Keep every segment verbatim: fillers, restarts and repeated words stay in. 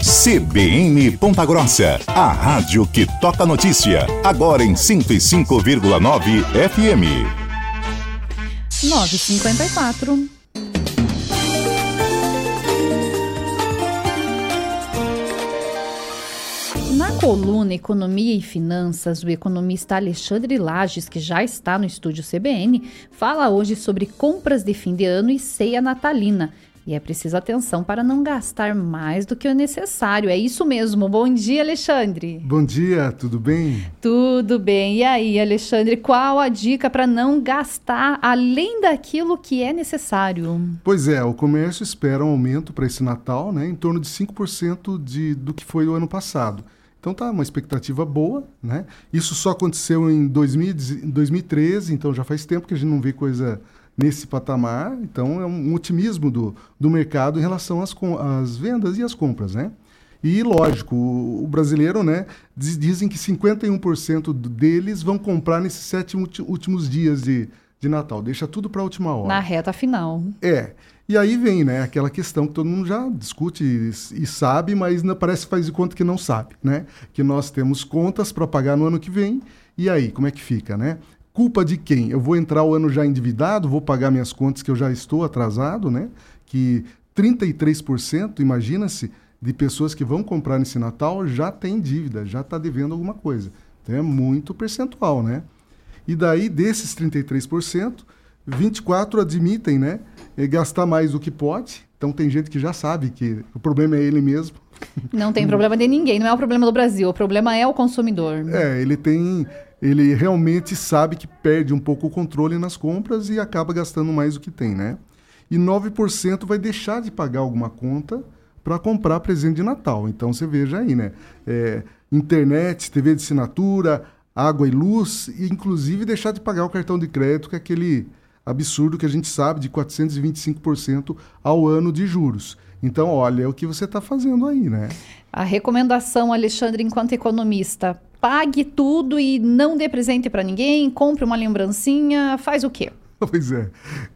C B N Ponta Grossa, a rádio que toca notícia, agora em cento e cinco vírgula nove F M. nove e cinquenta e quatro. Na coluna Economia e Finanças, o economista Alexandre Lages, que já está no estúdio C B N, fala hoje sobre compras de fim de ano e ceia natalina. E é preciso atenção para não gastar mais do que o necessário. É isso mesmo. Bom dia, Alexandre. Bom dia, tudo bem? Tudo bem. E aí, Alexandre, qual a dica para não gastar além daquilo que é necessário? Pois é, o comércio espera um aumento para esse Natal, né, em torno de cinco por cento de, do que foi o ano passado. Então tá uma expectativa boa, né? Isso só aconteceu em dois mil e treze, então já faz tempo que a gente não vê coisa nesse patamar. Então é um otimismo do, do mercado em relação às, às vendas e às compras, né? E lógico, o, o brasileiro, né, diz, dizem que cinquenta e um por cento deles vão comprar nesses sete últimos dias de, de Natal. Deixa tudo para a última hora. Na reta final. É. E aí vem, né, aquela questão que todo mundo já discute e, e sabe, mas não, parece que faz de conta que não sabe, né? Que nós temos contas para pagar no ano que vem. E aí, como é que fica, né? Culpa de quem? Eu vou entrar o ano já endividado, vou pagar minhas contas que eu já estou atrasado, né? Que trinta e três por cento, imagina-se, de pessoas que vão comprar nesse Natal já tem dívida, já está devendo alguma coisa. Então é muito percentual, né? E daí, desses trinta e três por cento, vinte e quatro por cento admitem, né? É gastar mais do que pode. Então tem gente que já sabe que o problema é ele mesmo. Não tem problema de ninguém, não é o problema do Brasil, o problema é o consumidor. É, ele tem... Ele realmente sabe que perde um pouco o controle nas compras e acaba gastando mais do que tem, né? E nove por cento vai deixar de pagar alguma conta para comprar presente de Natal. Então você veja aí, né? É, internet, T V de assinatura, água e luz, e inclusive deixar de pagar o cartão de crédito, que é aquele absurdo que a gente sabe de quatrocentos e vinte e cinco por cento ao ano de juros. Então, olha, é o que você está fazendo aí, né? A recomendação, Alexandre, enquanto economista, pague tudo e não dê presente para ninguém, compre uma lembrancinha, faz o quê? Pois é.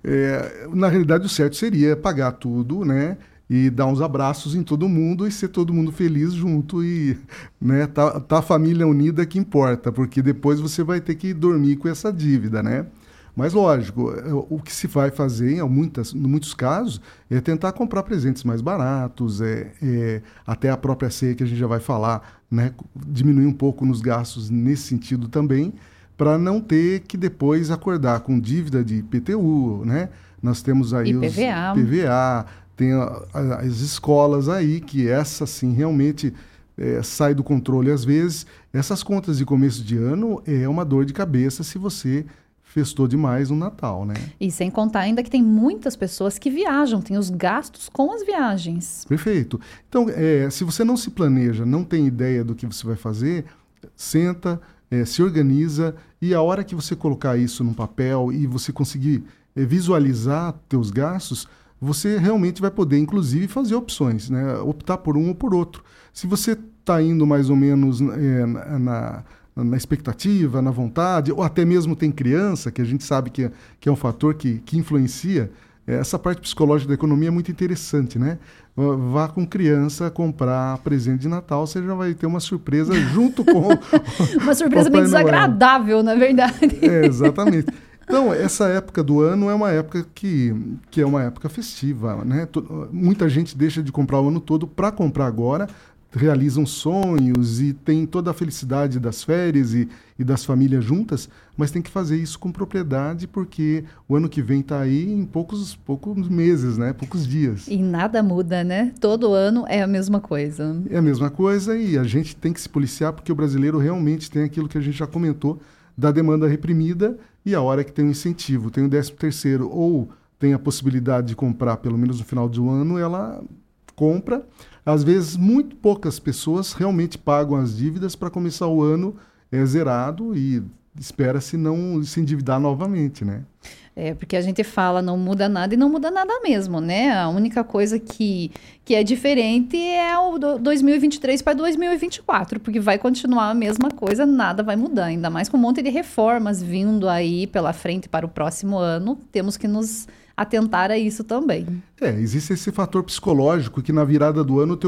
é. Na realidade, o certo seria pagar tudo, né? E dar uns abraços em todo mundo e ser todo mundo feliz junto e, né, tá, tá a família unida que importa, porque depois você vai ter que dormir com essa dívida, né? Mas, lógico, o que se vai fazer, em muitas, em muitos casos, é tentar comprar presentes mais baratos, é, é, até a própria ceia que a gente já vai falar, né, diminuir um pouco nos gastos nesse sentido também, para não ter que depois acordar com dívida de I P T U, né? Nós temos aí I P V A. os P V A, tem a, a, as escolas aí, que essa sim realmente é, sai do controle às vezes. Essas contas de começo de ano é uma dor de cabeça se você festou demais no Natal, né? E sem contar ainda que tem muitas pessoas que viajam, tem os gastos com as viagens. Perfeito. Então, é, se você não se planeja, não tem ideia do que você vai fazer, senta, é, se organiza e a hora que você colocar isso num papel e você conseguir é, visualizar teus gastos, você realmente vai poder, inclusive, fazer opções, né? Optar por um ou por outro. Se você está indo mais ou menos é, na... na na expectativa, na vontade, ou até mesmo tem criança, que a gente sabe que é, que é um fator que, que influencia, essa parte psicológica da economia é muito interessante, né? Vá com criança comprar presente de Natal, você já vai ter uma surpresa junto com... uma surpresa bem desagradável, na verdade. É, exatamente. Então, essa época do ano é uma época que, que é uma época festiva, né? Muita gente deixa de comprar o ano todo para comprar agora, realizam sonhos e tem toda a felicidade das férias e, e das famílias juntas, mas tem que fazer isso com propriedade, porque o ano que vem está aí em poucos, poucos meses, né? Poucos dias. E nada muda, né? Todo ano é a mesma coisa. É a mesma coisa e a gente tem que se policiar, porque o brasileiro realmente tem aquilo que a gente já comentou, da demanda reprimida, e a hora que tem um incentivo, tem o décimo terceiro, ou tem a possibilidade de comprar pelo menos no final do ano, ela compra. Às vezes, muito poucas pessoas realmente pagam as dívidas para começar o ano é, zerado e espera-se não se endividar novamente, né? É, porque a gente fala não muda nada e não muda nada mesmo, né? A única coisa que, que é diferente é o do dois mil e vinte e três para dois mil e vinte e quatro, porque vai continuar a mesma coisa, nada vai mudar, ainda mais com um monte de reformas vindo aí pela frente para o próximo ano, temos que nos atentar a isso também. É, existe esse fator psicológico que na virada do ano tem um,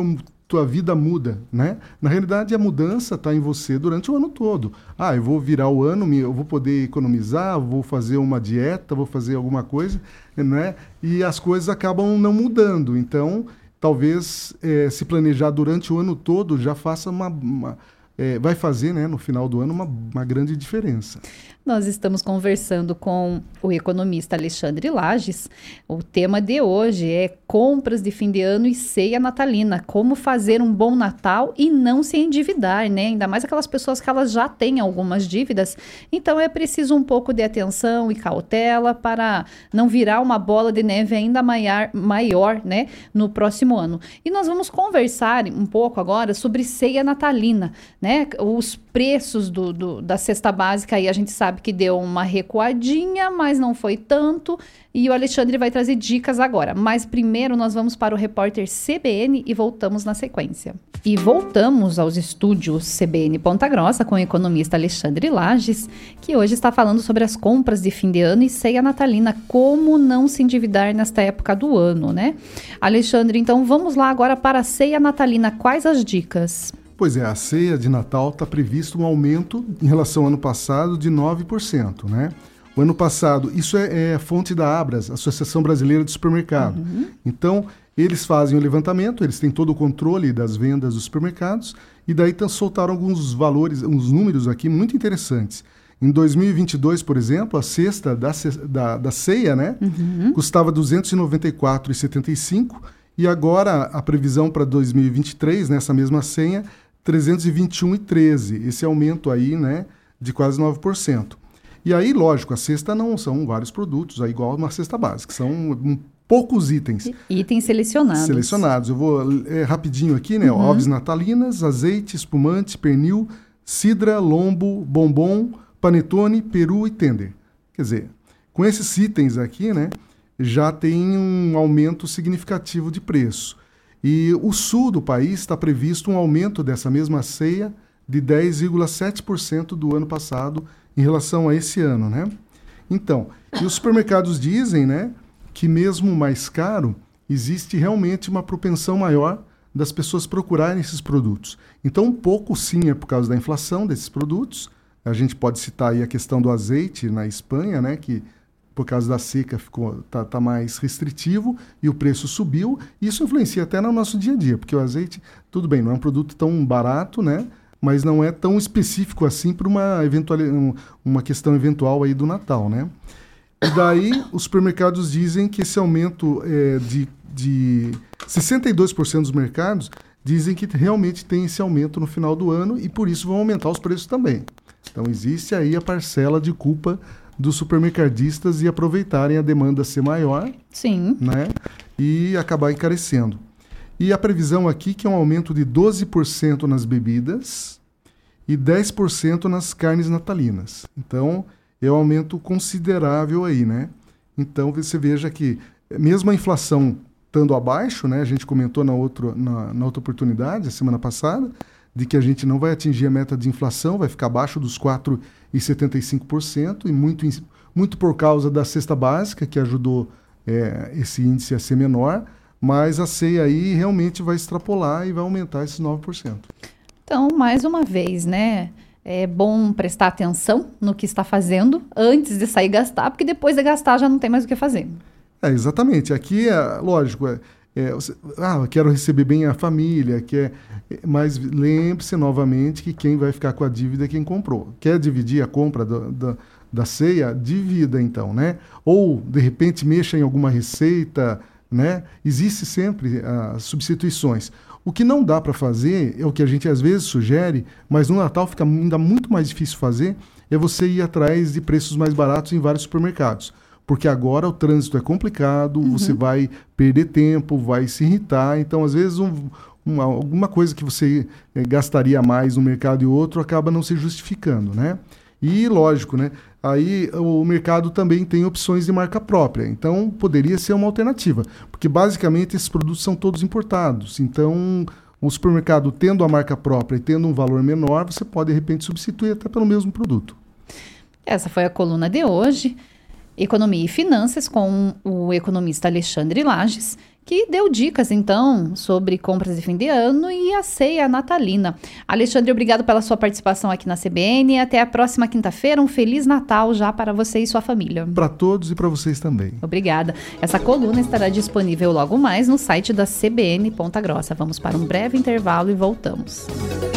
tua vida muda, né? Na realidade, a mudança está em você durante o ano todo. Ah, eu vou virar o ano, eu vou poder economizar, vou fazer uma dieta, vou fazer alguma coisa, né? E as coisas acabam não mudando. Então, talvez é, se planejar durante o ano todo já faça uma... uma É, vai fazer, né, no final do ano, uma, uma grande diferença. Nós estamos conversando com o economista Alexandre Lages. O tema de hoje é compras de fim de ano e ceia natalina. Como fazer um bom Natal e não se endividar, né? Ainda mais aquelas pessoas que elas já têm algumas dívidas. Então é preciso um pouco de atenção e cautela para não virar uma bola de neve ainda maior, maior, né, no próximo ano. E nós vamos conversar um pouco agora sobre ceia natalina, né? Os preços do, do, da cesta básica aí a gente sabe que deu uma recuadinha, mas não foi tanto, e o Alexandre vai trazer dicas agora. Mas primeiro nós vamos para o repórter C B N e voltamos na sequência. E voltamos aos estúdios C B N Ponta Grossa com o economista Alexandre Lages, que hoje está falando sobre as compras de fim de ano e ceia natalina, como não se endividar nesta época do ano, né? Alexandre, então vamos lá agora para a ceia natalina. Quais as dicas? Pois é, a ceia de Natal está previsto um aumento em relação ao ano passado de nove por cento, né? O ano passado, isso é, é fonte da Abras, Associação Brasileira de Supermercado. Uhum. Então, eles fazem o levantamento, eles têm todo o controle das vendas dos supermercados, e daí t- soltaram alguns valores, uns números aqui muito interessantes. Em dois mil e vinte e dois, por exemplo, a cesta da, da, da ceia, né, uhum. custava duzentos e noventa e quatro reais e setenta e cinco centavos, e agora a previsão para dois mil e vinte e três, nessa mesma senha, trezentos e vinte e um reais e treze centavos, esse aumento aí, né, de quase nove por cento. E aí, lógico, a cesta não são vários produtos, é igual uma cesta básica, são um, poucos itens. Itens selecionados. Selecionados. Eu vou é, rapidinho aqui, né, uhum. ovos natalinas, azeite, espumante, pernil, cidra, lombo, bombom, panetone, peru e tender. Quer dizer, com esses itens aqui, né, já tem um aumento significativo de preço. E o sul do país está previsto um aumento dessa mesma ceia de dez vírgula sete por cento do ano passado em relação a esse ano, né? Então, e os supermercados dizem, né, que mesmo mais caro, existe realmente uma propensão maior das pessoas procurarem esses produtos. Então, um pouco sim é por causa da inflação desses produtos. A gente pode citar aí a questão do azeite na Espanha, né, que por causa da seca ficou tá, tá mais restritivo e o preço subiu. Isso influencia até no nosso dia a dia, porque o azeite, tudo bem, não é um produto tão barato, né? Mas não é tão específico assim para uma, eventual, uma questão eventual aí do Natal, né? E daí os supermercados dizem que esse aumento é, de, de sessenta e dois por cento dos mercados dizem que realmente tem esse aumento no final do ano e por isso vão aumentar os preços também. Então existe aí a parcela de culpa dos supermercadistas e aproveitarem a demanda ser maior, sim, né, e acabar encarecendo. E a previsão aqui que é um aumento de doze por cento nas bebidas e dez por cento nas carnes natalinas. Então, é um aumento considerável aí, né? Então, você veja que, mesmo a inflação estando abaixo, né, a gente comentou na, outro, na, na outra oportunidade, a semana passada, de que a gente não vai atingir a meta de inflação, vai ficar abaixo dos quatro vírgula setenta e cinco por cento, e muito, muito por causa da cesta básica, que ajudou é, esse índice a ser menor, mas a ceia aí realmente vai extrapolar e vai aumentar esses nove por cento. Então, mais uma vez, né, é bom prestar atenção no que está fazendo antes de sair gastar, porque depois de gastar já não tem mais o que fazer. É, exatamente. Aqui, é, lógico, é, é, ah, eu quero receber bem a família, quer, mas lembre-se novamente que quem vai ficar com a dívida é quem comprou. Quer dividir a compra do, da, da ceia? Divida, então, né? Ou, de repente, mexa em alguma receita, né? Existe sempre as uh, substituições. O que não dá para fazer, é o que a gente às vezes sugere, mas no Natal fica ainda muito mais difícil fazer, é você ir atrás de preços mais baratos em vários supermercados. Porque agora o trânsito é complicado, uhum. você vai perder tempo, vai se irritar. Então, às vezes, um, uma, alguma coisa que você é, gastaria mais no mercado e outro acaba não se justificando, né? E, lógico, né? Aí o mercado também tem opções de marca própria. Então, poderia ser uma alternativa. Porque, basicamente, esses produtos são todos importados. Então, o supermercado tendo a marca própria e tendo um valor menor, você pode, de repente, substituir até pelo mesmo produto. Essa foi a coluna de hoje. Economia e Finanças, com o economista Alexandre Lages, que deu dicas, então, sobre compras de fim de ano e a ceia natalina. Alexandre, obrigado pela sua participação aqui na C B N. Até a próxima quinta-feira. Um Feliz Natal já para você e sua família. Para todos e para vocês também. Obrigada. Essa coluna estará disponível logo mais no site da C B N Ponta Grossa. Vamos para um breve intervalo e voltamos.